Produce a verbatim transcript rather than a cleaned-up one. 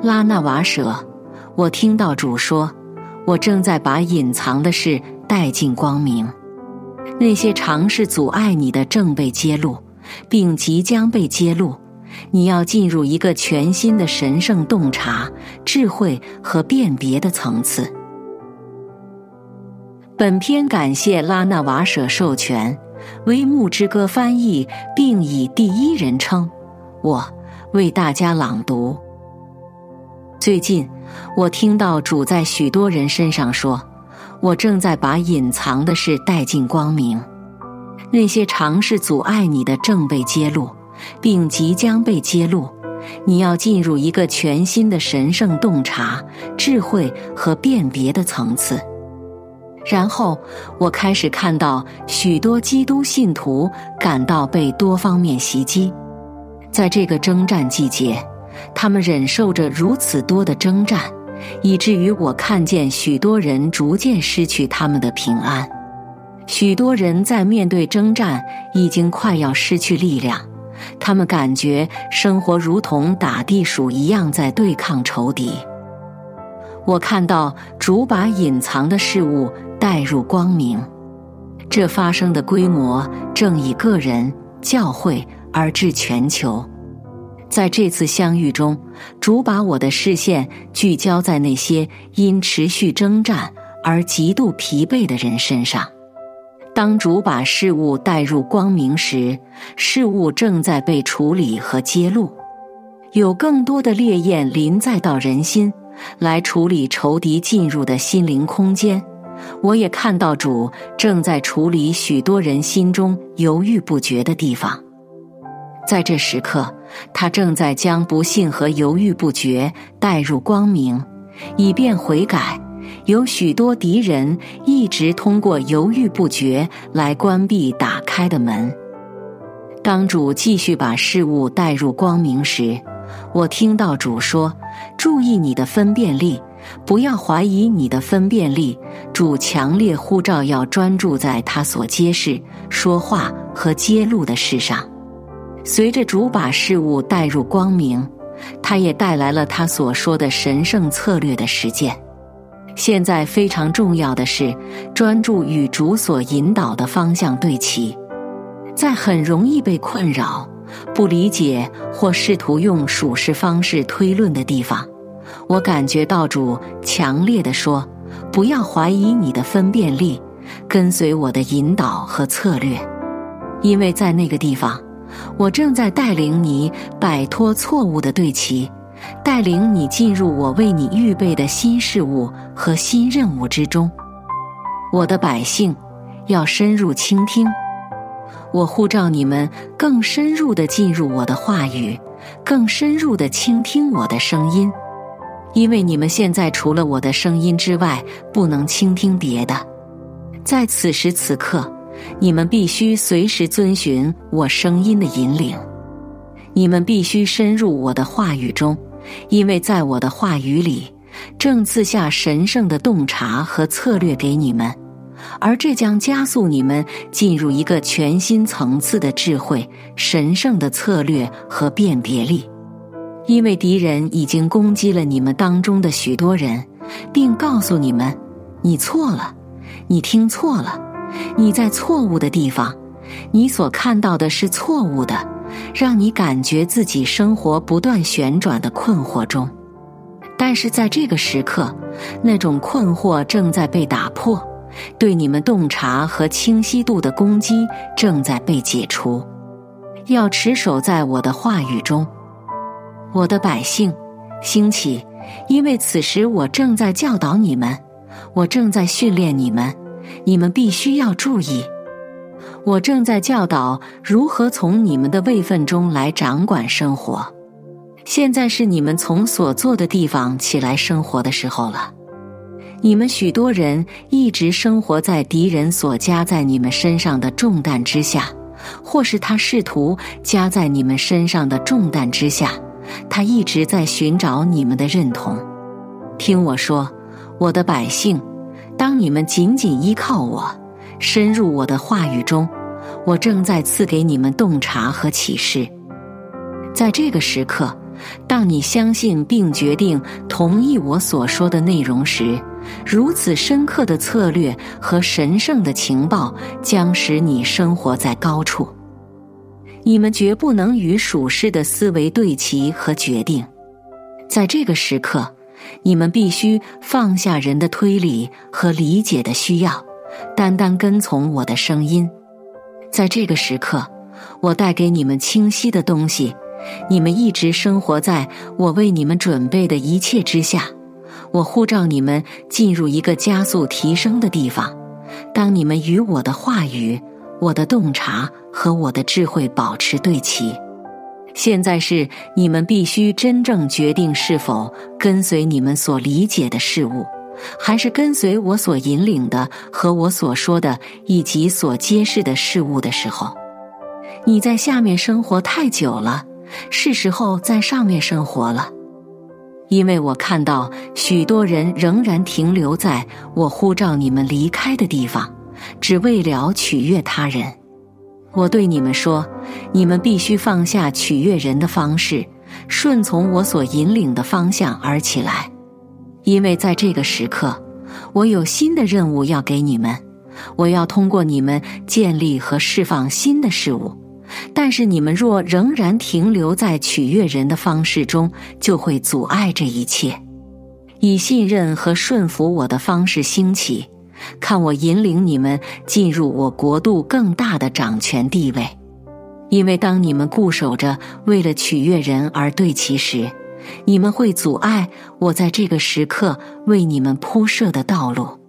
拉那瓦舍，我听到主说，我正在把隐藏的事带进光明，那些尝试阻碍你的正被揭露，并即将被揭露。你要进入一个全新的神圣洞察、智慧和辨别的层次。本篇感谢拉那瓦舍授权，为牧之歌翻译，并以第一人称我为大家朗读。最近，我听到主在许多人身上说，我正在把隐藏的事带进光明，那些尝试阻碍你的正被揭露，并即将被揭露。你要进入一个全新的神圣洞察、智慧和辨别的层次。然后，我开始看到许多基督信徒感到被多方面袭击。在这个征战季节，他们忍受着如此多的征战，以至于我看见许多人逐渐失去他们的平安。许多人在面对征战已经快要失去力量，他们感觉生活如同打地鼠一样在对抗仇敌。我看到主把隐藏的事物带入光明，这发生的规模正以个人、教会而至全球。在这次相遇中，主把我的视线聚焦在那些因持续征战而极度疲惫的人身上。当主把事物带入光明时，事物正在被处理和揭露，有更多的烈焰临在到人心，来处理仇敌进入的心灵空间。我也看到主正在处理许多人心中犹豫不决的地方。在这时刻，他正在将不幸和犹豫不决带入光明，以便悔改。有许多敌人一直通过犹豫不决来关闭打开的门。当主继续把事物带入光明时，我听到主说，注意你的分辨力，不要怀疑你的分辨力。主强烈呼召要专注在他所揭示、说话和揭露的事上。随着主把事物带入光明，他也带来了他所说的神圣策略的实践。现在非常重要的是，专注与主所引导的方向对齐。在很容易被困扰、不理解或试图用属实方式推论的地方，我感觉到主强烈地说，不要怀疑你的分辨力，跟随我的引导和策略。因为在那个地方，我正在带领你摆脱错误的对齐，带领你进入我为你预备的新事物和新任务之中。我的百姓，要深入倾听。我呼召你们更深入地进入我的话语，更深入地倾听我的声音。因为你们现在除了我的声音之外，不能倾听别的。在此时此刻，你们必须随时遵循我声音的引领。你们必须深入我的话语中，因为在我的话语里，正赐下神圣的洞察和策略给你们，而这将加速你们进入一个全新层次的智慧、神圣的策略和辨别力。因为敌人已经攻击了你们当中的许多人，并告诉你们，你错了，你听错了，你在错误的地方，你所看到的是错误的，让你感觉自己生活不断旋转的困惑中。但是在这个时刻，那种困惑正在被打破，对你们洞察和清晰度的攻击正在被解除。要持守在我的话语中。我的百姓，兴起，因为此时我正在教导你们，我正在训练你们，你们必须要注意。我正在教导如何从你们的位分中来掌管生活。现在是你们从所坐的地方起来生活的时候了。你们许多人一直生活在敌人所加在你们身上的重担之下，或是他试图加在你们身上的重担之下，他一直在寻找你们的认同。听我说，我的百姓，当你们紧紧依靠我，深入我的话语中，我正在赐给你们洞察和启示。在这个时刻， 当你相信并决定同意我所说的内容时，如此深刻的策略和神圣的情报将使你生活在高处。你们绝不能与属世的思维对齐和决定。在这个时刻，你们必须放下人的推理和理解的需要，单单跟从我的声音。在这个时刻，我带给你们清晰的东西，你们一直生活在我为你们准备的一切之下。我呼召你们进入一个加速提升的地方。当你们与我的话语、我的洞察和我的智慧保持对齐，现在是你们必须真正决定是否跟随你们所理解的事物，还是跟随我所引领的和我所说的以及所揭示的事物的时候。你在下面生活太久了，是时候在上面生活了。因为我看到许多人仍然停留在我呼召你们离开的地方，只为了取悦他人。我对你们说，你们必须放下取悦人的方式，顺从我所引领的方向而起来。因为在这个时刻，我有新的任务要给你们，我要通过你们建立和释放新的事物。但是你们若仍然停留在取悦人的方式中，就会阻碍这一切。以信任和顺服我的方式兴起，看我引领你们进入我国度更大的掌权地位。因为当你们固守着为了取悦人而对齐时，你们会阻碍我在这个时刻为你们铺设的道路。